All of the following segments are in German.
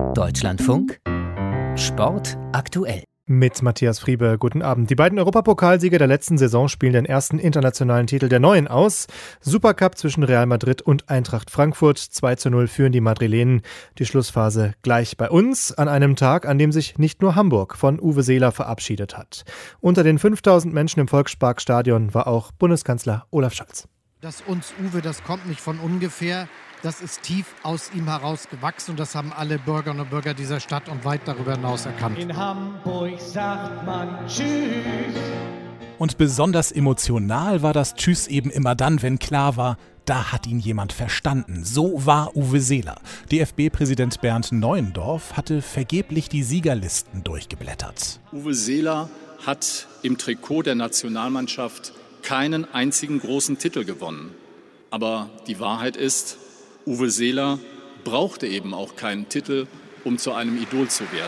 Deutschlandfunk Sport aktuell. Mit Matthias Friebe, guten Abend. Die beiden Europapokalsieger der letzten Saison spielen den ersten internationalen Titel der neuen aus. Supercup zwischen Real Madrid und Eintracht Frankfurt. 2:0 führen die Madrilenen. Die Schlussphase gleich bei uns, an einem Tag, an dem sich nicht nur Hamburg von Uwe Seeler verabschiedet hat. Unter den 5000 Menschen im Volksparkstadion war auch Bundeskanzler Olaf Scholz. Das uns Uwe, das kommt nicht von ungefähr. Das ist tief aus ihm heraus gewachsen und das haben alle Bürgerinnen und Bürger dieser Stadt und weit darüber hinaus erkannt. In Hamburg sagt man Tschüss. Und besonders emotional war das Tschüss eben immer dann, wenn klar war, da hat ihn jemand verstanden. So war Uwe Seeler. DFB-Präsident Bernd Neuendorf hatte vergeblich die Siegerlisten durchgeblättert. Uwe Seeler hat im Trikot der Nationalmannschaft keinen einzigen großen Titel gewonnen. Aber die Wahrheit ist, Uwe Seeler brauchte eben auch keinen Titel, um zu einem Idol zu werden.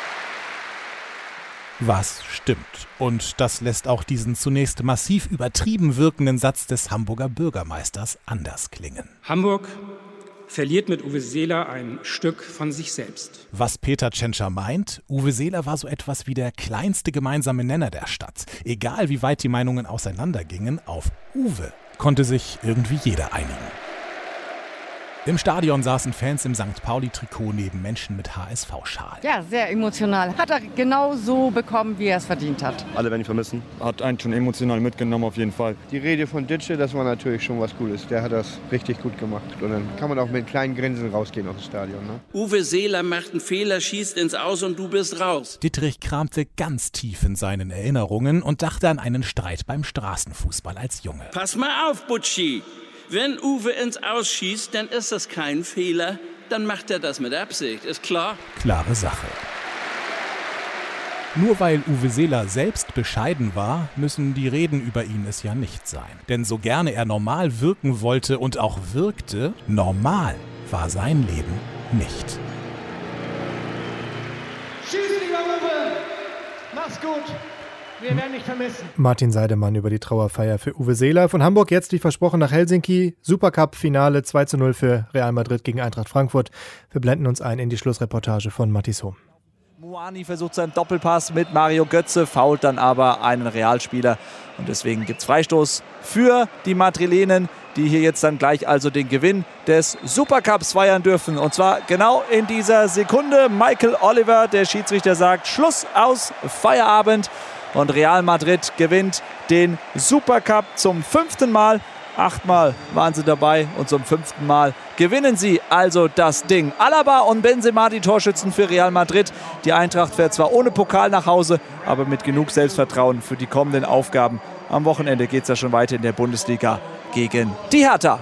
Was stimmt. Und das lässt auch diesen zunächst massiv übertrieben wirkenden Satz des Hamburger Bürgermeisters anders klingen. Hamburg verliert mit Uwe Seeler ein Stück von sich selbst. Was Peter Tschentscher meint, Uwe Seeler war so etwas wie der kleinste gemeinsame Nenner der Stadt. Egal wie weit die Meinungen auseinandergingen, auf Uwe konnte sich irgendwie jeder einigen. Im Stadion saßen Fans im St. Pauli-Trikot neben Menschen mit HSV-Schal. Ja, sehr emotional. Hat er genau so bekommen, wie er es verdient hat. Alle werden ihn vermissen. Hat einen schon emotional mitgenommen auf jeden Fall. Die Rede von Ditsche, das war natürlich schon was Cooles. Der hat das richtig gut gemacht. Und dann kann man auch mit kleinen Grinsen rausgehen aus dem Stadion. Ne? Uwe Seeler macht einen Fehler, schießt ins Aus und du bist raus. Dittrich kramte ganz tief in seinen Erinnerungen und dachte an einen Streit beim Straßenfußball als Junge. Pass mal auf, Butschi. Wenn Uwe ins Aus schießt, dann ist das kein Fehler. Dann macht er das mit Absicht, ist klar? Klare Sache. Nur weil Uwe Seeler selbst bescheiden war, müssen die Reden über ihn es ja nicht sein. Denn so gerne er normal wirken wollte und auch wirkte, normal war sein Leben nicht. Tschüss, lieber Uwe. Mach's gut. Wir werden dich vermissen. Martin Seidemann über die Trauerfeier für Uwe Seeler. Von Hamburg jetzt wie versprochen nach Helsinki. Supercup-Finale 2:0 für Real Madrid gegen Eintracht Frankfurt. Wir blenden uns ein in die Schlussreportage von Mathis Hohm. Muani versucht seinen Doppelpass mit Mario Götze, fault dann aber einen Realspieler. Und deswegen gibt es Freistoß für die Madrilenen, die hier jetzt dann gleich also den Gewinn des Supercups feiern dürfen. Und zwar genau in dieser Sekunde. Michael Oliver, der Schiedsrichter, sagt Schluss, aus, Feierabend. Und Real Madrid gewinnt den Supercup zum 5. Mal. 8-mal waren sie dabei und zum 5. Mal gewinnen sie also das Ding. Alaba und Benzema die Torschützen für Real Madrid. Die Eintracht fährt zwar ohne Pokal nach Hause, aber mit genug Selbstvertrauen für die kommenden Aufgaben. Am Wochenende geht es ja schon weiter in der Bundesliga gegen die Hertha.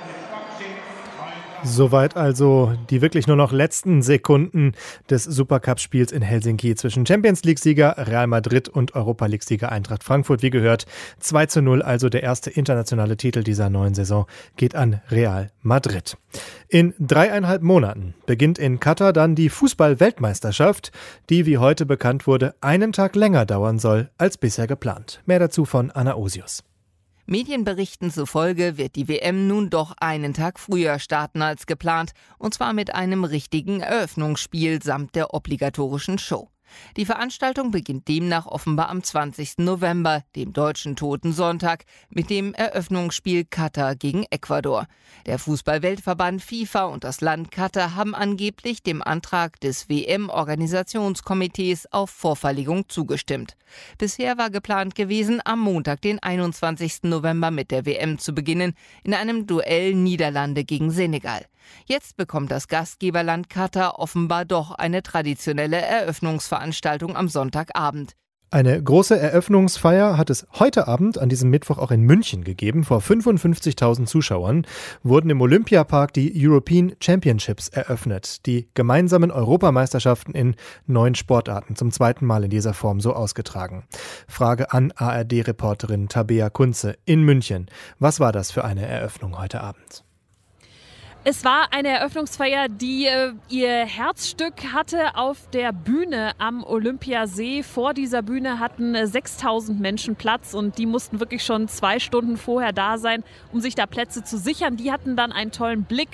Soweit also die wirklich nur noch letzten Sekunden des Supercup-Spiels in Helsinki zwischen Champions-League-Sieger Real Madrid und Europa-League-Sieger Eintracht Frankfurt. Wie gehört, 2:0, also der erste internationale Titel dieser neuen Saison, geht an Real Madrid. In 3,5 Monaten beginnt in Katar dann die Fußball-Weltmeisterschaft, die, wie heute bekannt wurde, einen Tag länger dauern soll als bisher geplant. Mehr dazu von Anna Osius. Medienberichten zufolge wird die WM nun doch einen Tag früher starten als geplant, und zwar mit einem richtigen Eröffnungsspiel samt der obligatorischen Show. Die Veranstaltung beginnt demnach offenbar am 20. November, dem deutschen Totensonntag, mit dem Eröffnungsspiel Katar gegen Ecuador. Der Fußball-Weltverband FIFA und das Land Katar haben angeblich dem Antrag des WM-Organisationskomitees auf Vorverlegung zugestimmt. Bisher war geplant gewesen, am Montag, den 21. November mit der WM zu beginnen, in einem Duell Niederlande gegen Senegal. Jetzt bekommt das Gastgeberland Katar offenbar doch eine traditionelle Eröffnungsveranstaltung am Sonntagabend. Eine große Eröffnungsfeier hat es heute Abend an diesem Mittwoch auch in München gegeben. Vor 55.000 Zuschauern wurden im Olympiapark die European Championships eröffnet. Die gemeinsamen Europameisterschaften in 9 Sportarten, zum 2. Mal in dieser Form so ausgetragen. Frage an ARD-Reporterin Tabea Kunze in München. Was war das für eine Eröffnung heute Abend? Es war eine Eröffnungsfeier, die ihr Herzstück hatte auf der Bühne am Olympiasee. Vor dieser Bühne hatten 6.000 Menschen Platz und die mussten wirklich schon 2 Stunden vorher da sein, um sich da Plätze zu sichern. Die hatten dann einen tollen Blick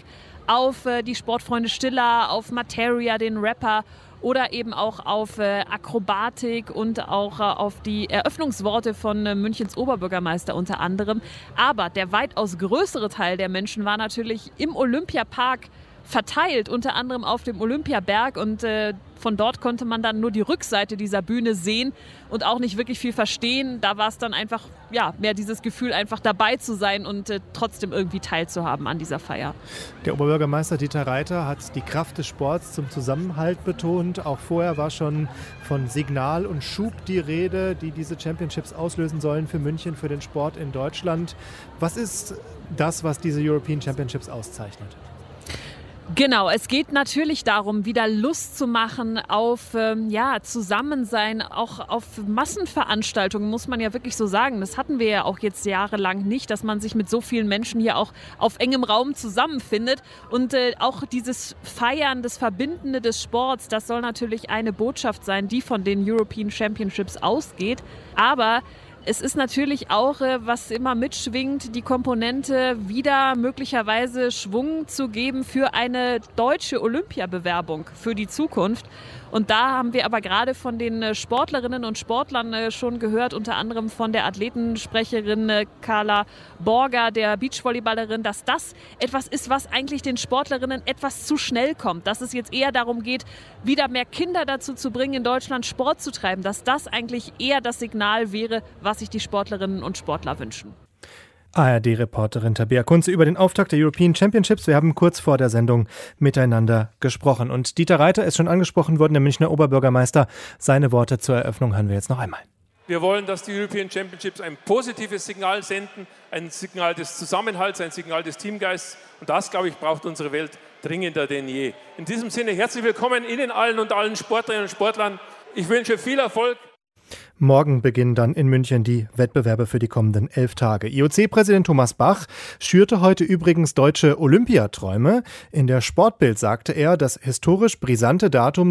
auf die Sportfreunde Stiller, auf Materia, den Rapper, oder eben auch auf Akrobatik und auch auf die Eröffnungsworte von Münchens Oberbürgermeister unter anderem. Aber der weitaus größere Teil der Menschen war natürlich im Olympiapark verteilt, unter anderem auf dem Olympiaberg, und von dort konnte man dann nur die Rückseite dieser Bühne sehen und auch nicht wirklich viel verstehen. Da war es dann einfach mehr dieses Gefühl, einfach dabei zu sein und trotzdem irgendwie teilzuhaben an dieser Feier. Der Oberbürgermeister Dieter Reiter hat die Kraft des Sports zum Zusammenhalt betont. Auch vorher war schon von Signal und Schub die Rede, die diese Championships auslösen sollen für München, für den Sport in Deutschland. Was ist das, was diese European Championships auszeichnet? Genau, es geht natürlich darum, wieder Lust zu machen auf Zusammensein, auch auf Massenveranstaltungen, muss man ja wirklich so sagen. Das hatten wir ja auch jetzt jahrelang nicht, dass man sich mit so vielen Menschen hier auch auf engem Raum zusammenfindet. Und auch dieses Feiern, das Verbindende des Sports, das soll natürlich eine Botschaft sein, die von den European Championships ausgeht. Aber es ist natürlich auch, was immer mitschwingt, die Komponente, wieder möglicherweise Schwung zu geben für eine deutsche Olympiabewerbung für die Zukunft. Und da haben wir aber gerade von den Sportlerinnen und Sportlern schon gehört, unter anderem von der Athletensprecherin Carla Borger, der Beachvolleyballerin, dass das etwas ist, was eigentlich den Sportlerinnen etwas zu schnell kommt. Dass es jetzt eher darum geht, wieder mehr Kinder dazu zu bringen, in Deutschland Sport zu treiben. Dass das eigentlich eher das Signal wäre, was sich die Sportlerinnen und Sportler wünschen. ARD-Reporterin Tabea Kunze über den Auftakt der European Championships. Wir haben kurz vor der Sendung miteinander gesprochen. Und Dieter Reiter ist schon angesprochen worden, der Münchner Oberbürgermeister. Seine Worte zur Eröffnung hören wir jetzt noch einmal. Wir wollen, dass die European Championships ein positives Signal senden, ein Signal des Zusammenhalts, ein Signal des Teamgeists. Und das, glaube ich, braucht unsere Welt dringender denn je. In diesem Sinne herzlich willkommen Ihnen allen und allen Sportlerinnen und Sportlern. Ich wünsche viel Erfolg. Morgen beginnen dann in München die Wettbewerbe für die kommenden 11 Tage. IOC-Präsident Thomas Bach schürte heute übrigens deutsche Olympiaträume. In der Sportbild sagte er, das historisch brisante Datum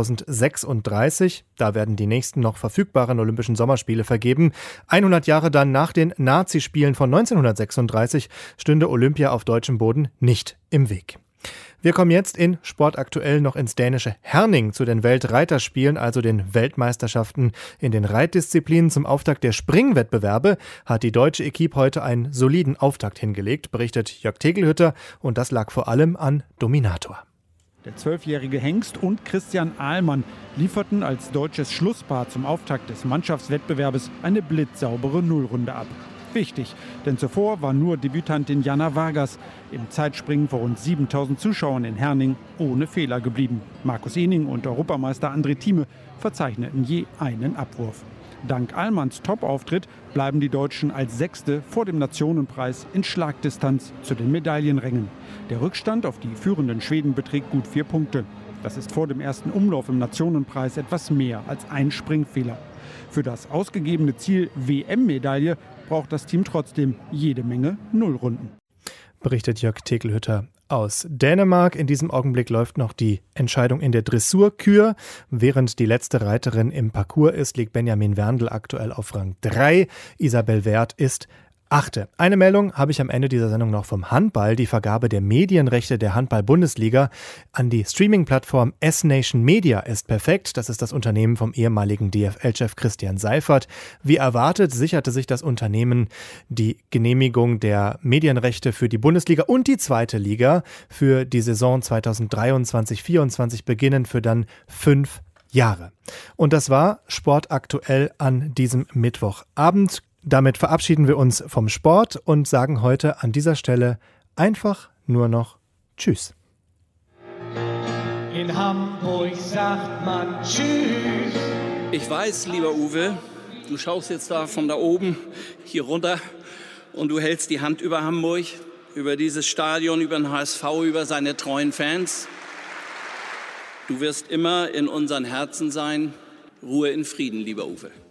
2036, da werden die nächsten noch verfügbaren Olympischen Sommerspiele vergeben. 100 Jahre dann nach den Nazispielen von 1936 stünde Olympia auf deutschem Boden nicht im Weg. Wir kommen jetzt in Sport aktuell noch ins dänische Herning zu den Weltreiterspielen, also den Weltmeisterschaften in den Reitdisziplinen. Zum Auftakt der Springwettbewerbe hat die deutsche Equipe heute einen soliden Auftakt hingelegt, berichtet Jörg Tegelhütter, und das lag vor allem an Dominator. Der 12-jährige Hengst und Christian Ahlmann lieferten als deutsches Schlusspaar zum Auftakt des Mannschaftswettbewerbes eine blitzsaubere Nullrunde ab. Wichtig, denn zuvor war nur Debütantin Jana Vargas im Zeitspringen vor rund 7.000 Zuschauern in Herning ohne Fehler geblieben. Markus Ening und Europameister André Thieme verzeichneten je einen Abwurf. Dank Ahlmanns Top-Auftritt bleiben die Deutschen als Sechste vor dem Nationenpreis in Schlagdistanz zu den Medaillenrängen. Der Rückstand auf die führenden Schweden beträgt gut 4 Punkte. Das ist vor dem ersten Umlauf im Nationenpreis etwas mehr als ein Springfehler. Für das ausgegebene Ziel WM-Medaille braucht das Team trotzdem jede Menge Nullrunden. Berichtet Jörg Tegelhütter aus Dänemark. In diesem Augenblick läuft noch die Entscheidung in der Dressurkür. Während die letzte Reiterin im Parcours ist, liegt Benjamin Werndl aktuell auf Rang 3. Isabel Werth ist 8. Eine Meldung habe ich am Ende dieser Sendung noch vom Handball. Die Vergabe der Medienrechte der Handball-Bundesliga an die Streaming-Plattform S-Nation Media ist perfekt. Das ist das Unternehmen vom ehemaligen DFL-Chef Christian Seifert. Wie erwartet sicherte sich das Unternehmen die Genehmigung der Medienrechte für die Bundesliga und die zweite Liga für die Saison 2023/24 beginnen für dann 5 Jahre. Und das war Sport aktuell an diesem Mittwochabend. Damit verabschieden wir uns vom Sport und sagen heute an dieser Stelle einfach nur noch Tschüss. In Hamburg sagt man Tschüss. Ich weiß, lieber Uwe, du schaust jetzt da von da oben hier runter und du hältst die Hand über Hamburg, über dieses Stadion, über den HSV, über seine treuen Fans. Du wirst immer in unseren Herzen sein. Ruhe in Frieden, lieber Uwe.